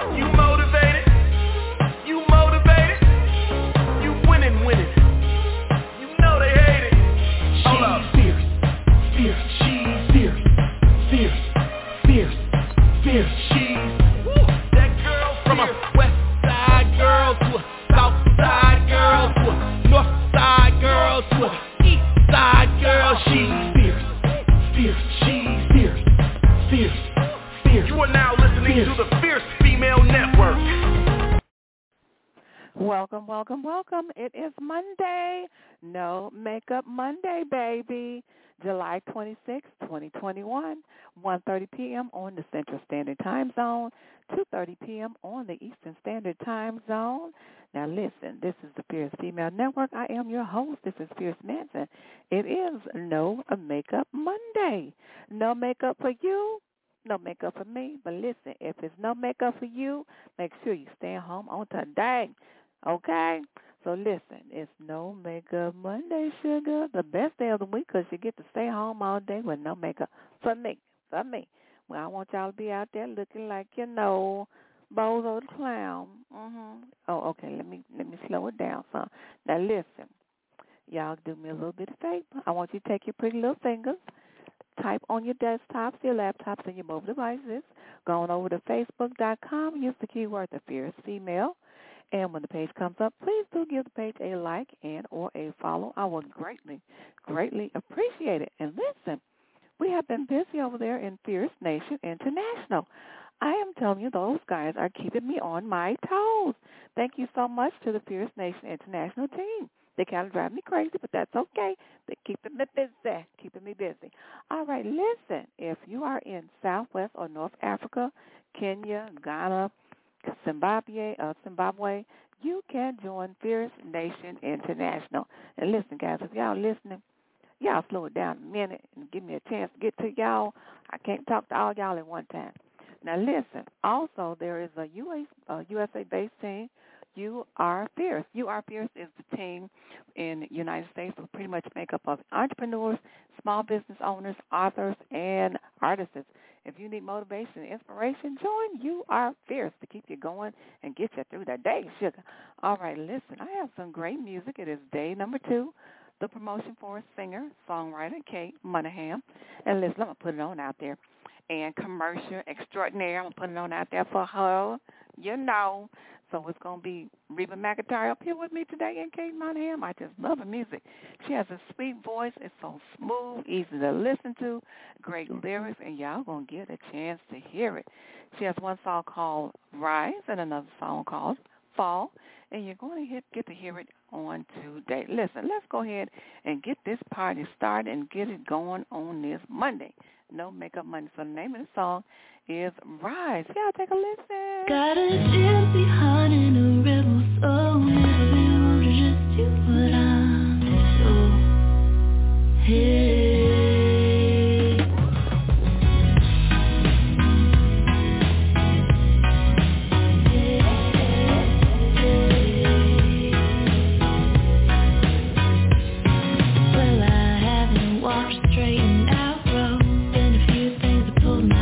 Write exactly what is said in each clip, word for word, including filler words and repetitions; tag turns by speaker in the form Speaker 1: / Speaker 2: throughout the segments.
Speaker 1: You motivated? You motivated? You winning, winning. You know they hate it. Hold up.
Speaker 2: Fierce, fierce, she's fierce, fierce, fierce, fierce, she's.
Speaker 1: Woo, that girl from a west side girl to a south side girl to a north side girl to a east side girl. She's
Speaker 2: fierce, fierce, she's fierce, fierce, fierce.
Speaker 1: You are now listening
Speaker 2: fierce.
Speaker 1: to the Fierce Female Network.
Speaker 3: Welcome, welcome, welcome. It is Monday. No Makeup Monday, baby. July twenty-sixth, twenty twenty-one, one thirty p.m. on the Central Standard Time Zone, two thirty p.m. on the Eastern Standard Time Zone. Now, listen, this is the Fierce Female Network. I am your host. This is Fierce Manson. It is No Makeup Monday. No makeup for you, no makeup for me. But listen, if it's no makeup for you, make sure you stay home on today. Okay? So listen, it's No Makeup Monday, sugar. The best day of the week because you get to stay home all day with no makeup. For me. For me. Well, I want y'all to be out there looking like, you know, Bozo the Clown. Mm-hmm. Oh, okay. Let me let me slow it down, son. Now, listen. Y'all do me a little bit of favor. I want you to take your pretty little fingers, type on your desktops, your laptops, and your mobile devices. Go on over to facebook dot com. Use the keyword The Fierce Female. And when the page comes up, please do give the page a like and or a follow. I would greatly, greatly appreciate it. And listen, we have been busy over there in Fierce Nation International. I am telling you, those guys are keeping me on my toes. Thank you so much to the Fierce Nation International team. They kind of drive me crazy, but that's okay. They're keeping me busy, keeping me busy. All right, listen, if you are in Southwest or North Africa, Kenya, Ghana, Zimbabwe, uh, Zimbabwe, you can join Fierce Nation International. And listen, guys, if y'all listening, y'all slow it down a minute and give me a chance to get to y'all. I can't talk to all y'all at one time. Now, listen, also there is a U S, uh, U S A-based team, You Are Fierce. You Are Fierce is the team in the United States that pretty much make up of entrepreneurs, small business owners, authors, and artists. If you need motivation and inspiration, join You Are Fierce to keep you going and get you through the day, sugar. All right, listen, I have some great music. It is day number two, the promotion for a singer, songwriter, Kate Monahan. And listen, I'm going to put it on out there. And commercial extraordinaire, I'm going to put it on out there for her, you know. So it's going to be Reba McEntire up here with me today and Kate Monahan. I just love her music. She has a sweet voice. It's so smooth, easy to listen to, great lyrics, and y'all going to get a chance to hear it. She has one song called Rise and another song called Fall, and you're going to hit, get to hear it on today. Listen, let's go ahead and get this party started and get it going on this Monday. No Makeup Monday. So the name of the song is Rise. Y'all take a listen.
Speaker 4: Got a gypsy heart and a rebel soul. Never been able to just you, but I'm so here. Fly. Down, ready to fly.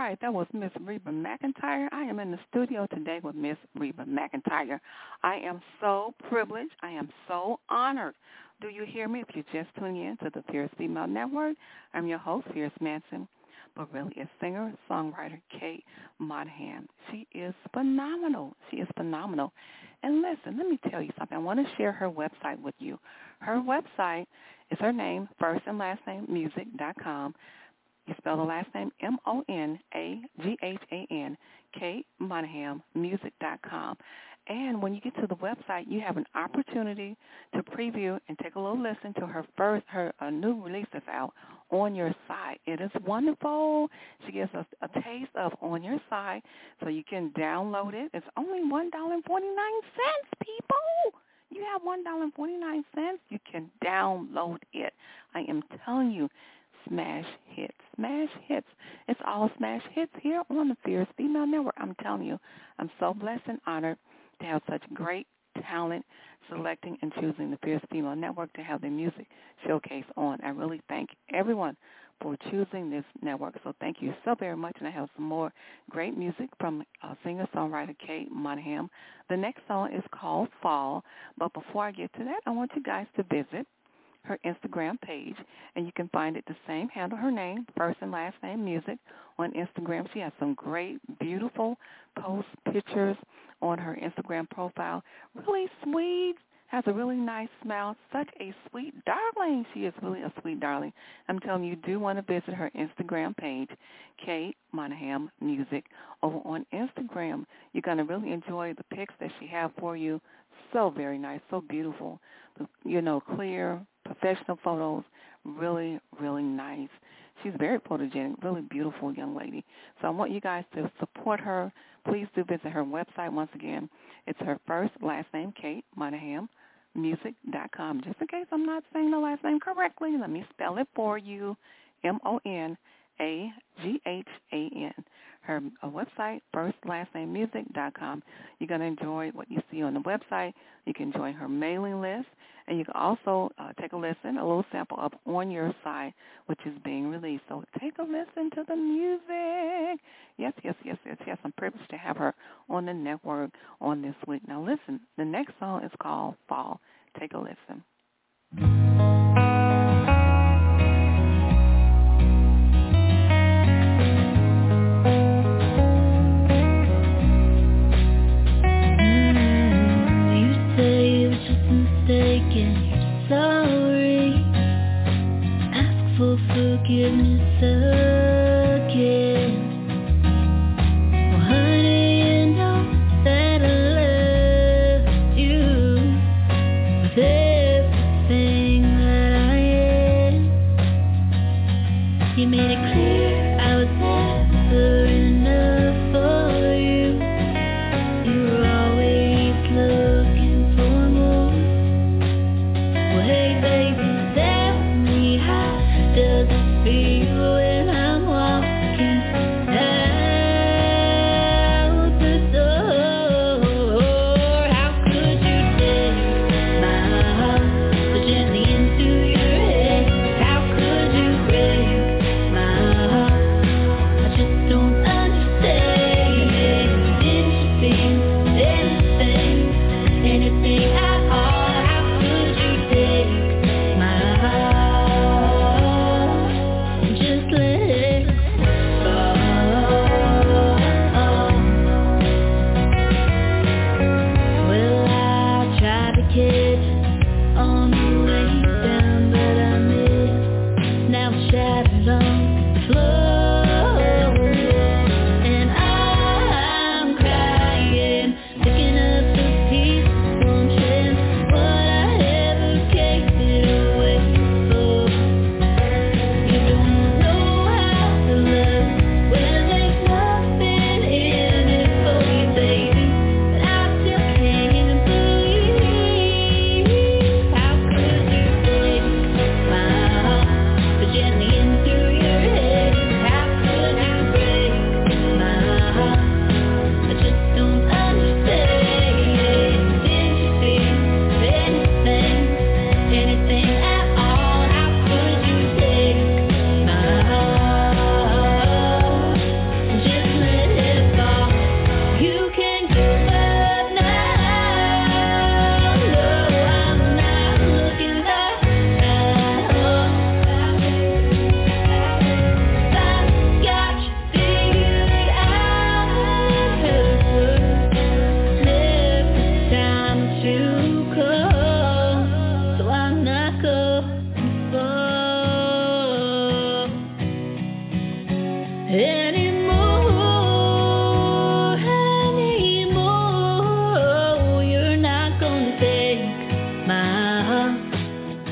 Speaker 3: right, that was Miss Reba McEntire. I am in the studio today with Miss Reba McEntire. I am so privileged. I am so honored. Do you hear me? If you're just tuning in to the Fierce Female Network, I'm your host, Fierce Manson, but really a singer, songwriter, Kate Monahan. She is phenomenal. She is phenomenal. And listen, let me tell you something. I want to share her website with you. Her website is her name, first and last name, music dot com. You spell the last name M O N A G H A N, Kate Monahan, music dot com. And when you get to the website, you have an opportunity to preview and take a little listen to her first, her uh, new release that's out, On Your Side. It is wonderful. She gives us a taste of On Your Side, so you can download it. It's only one dollar and forty-nine cents, people. You have one dollar and forty-nine cents. You can download it. I am telling you, smash hits, smash hits. It's all smash hits here on the Fierce Female Network. I'm telling you, I'm so blessed and honored to have such great talent selecting and choosing the Fierce Female Network to have their music showcase on. I really thank everyone for choosing this network. So thank you so very much. And I have some more great music from uh, singer-songwriter Kate Monahan. The next song is called Fall. But before I get to that, I want you guys to visit her Instagram page, and you can find it the same handle, her name, first and last name, music, on Instagram. She has some great, beautiful post pictures on her Instagram profile. Really sweet, has a really nice smile, such a sweet darling. She is really a sweet darling. I'm telling you, you do want to visit her Instagram page, Kate Monahan Music, over on Instagram. You're going to really enjoy the pics that she has for you. So very nice, so beautiful, you know, clear, professional photos, really, really nice. She's very photogenic, really beautiful young lady. So I want you guys to support her. Please do visit her website. Once again, it's her first, last name, Kate Monahan, music dot com. Just in case I'm not saying the last name correctly, let me spell it for you, M O N A G H A N. Her uh, website, first, last name, music dot com. You're going to enjoy what you see on the website. You can join her mailing list, and you can also uh, take a listen, a little sample of On Your Side, which is being released. So take a listen to the music. Yes, yes, yes, yes, yes. I'm privileged to have her on the network on this week. Now listen, the next song is called Fall. Take a listen.
Speaker 4: Forgiveness again. Well, honey, you know that I love you with every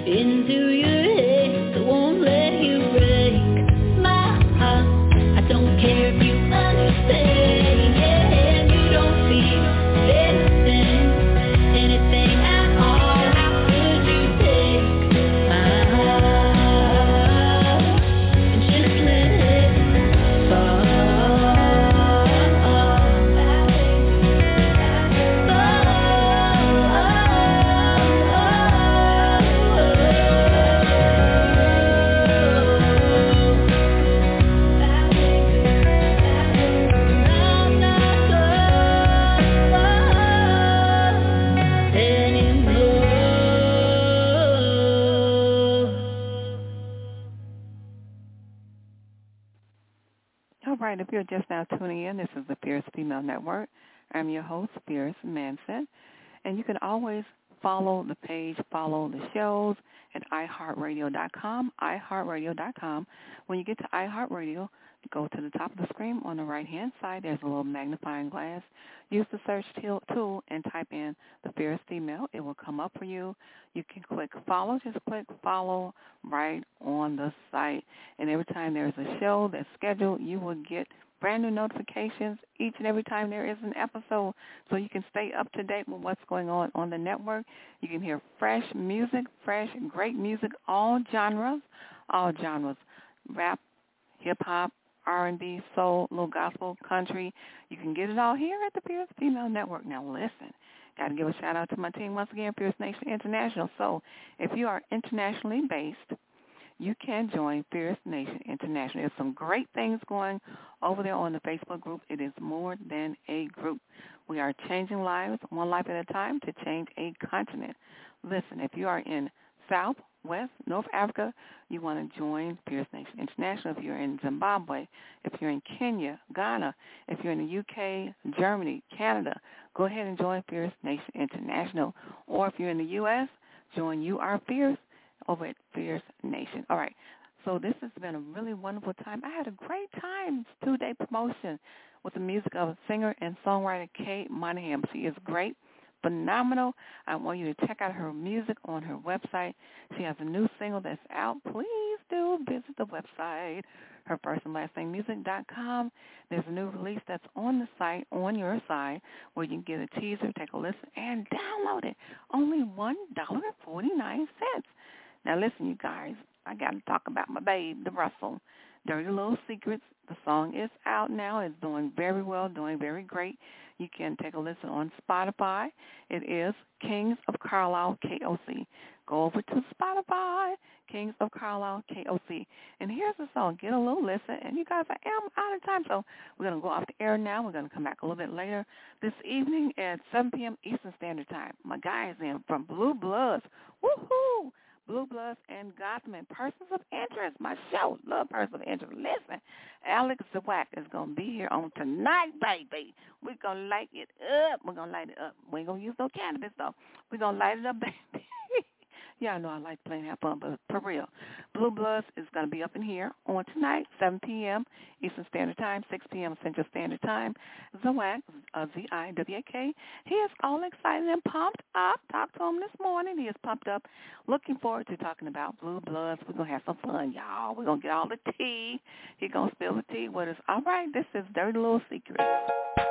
Speaker 4: into your head that won't let you break my heart. I don't care if you understand, yeah, and you don't feel anything, anything at all. How could you take my heart and just let it fall?
Speaker 3: All right, if you're just now tuning in, this is the Fierce Female Network. I'm your host, Fierce Manson, and you can always follow the page, follow the shows at i heart radio dot com, i heart radio dot com. When you get to iHeartRadio, go to the top of the screen on the right-hand side. There's a little magnifying glass. Use the search tool and type in the Fierce Female. It will come up for you. You can click follow. Just click follow right on the site. And every time there's a show that's scheduled, you will get brand new notifications each and every time there is an episode, so you can stay up to date with what's going on on the network. You can hear fresh music, fresh, great music, all genres, all genres, rap, hip-hop, R and B, soul, little gospel, country. You can get it all here at the Fierce Female Network. Now listen, got to give a shout-out to my team once again, Fierce Nation International. So if you are internationally based, you can join Fierce Nation International. There's some great things going over there on the Facebook group. It is more than a group. We are changing lives one life at a time to change a continent. Listen, if you are in South, West, North Africa, you want to join Fierce Nation International. If you're in Zimbabwe, if you're in Kenya, Ghana, if you're in the U K, Germany, Canada, go ahead and join Fierce Nation International. Or if you're in the U S, join You Are Fierce over at Fierce Nation. All right, so this has been a really wonderful time. I had a great time. It's two-day promotion with the music of singer and songwriter Kay Monahan. She is great, phenomenal. I want you to check out her music on her website. She has a new single that's out. Please do visit the website, her first and last name music dot com. There's a new release that's on the site, on your side, where you can get a teaser, take a listen, and download it. Only one dollar and forty-nine cents. Now, listen, you guys, I got to talk about my babe, the Russell. Dirty Little Secrets. The song is out now. It's doing very well, doing very great. You can take a listen on Spotify. It is Kings of Carlisle, K O C. Go over to Spotify, Kings of Carlisle, K O C. And here's the song. Get a little listen. And you guys, I am out of time, so we're going to go off the air now. We're going to come back a little bit later this evening at seven p.m. Eastern Standard Time. My guys in from Blue Bloods. Woohoo! Blue Bloods and Gotham, Persons of Interest, my show, Love Persons of Interest. Listen, Alex Zawak is going to be here on tonight, baby. We're going to light it up. We're going to light it up. We ain't going to use no cannabis, though. We're going to light it up, baby. Yeah, I know I like playing have fun, but for real, Blue Bloods is going to be up in here on tonight, seven p.m. Eastern Standard Time, six p.m. Central Standard Time. Zawak, uh, Z I W A K, he is all excited and pumped up. Talked to him this morning. He is pumped up. Looking forward to talking about Blue Bloods. We're going to have some fun, y'all. We're going to get all the tea. He's going to spill the tea with us. All right, this is Dirty Little Secret.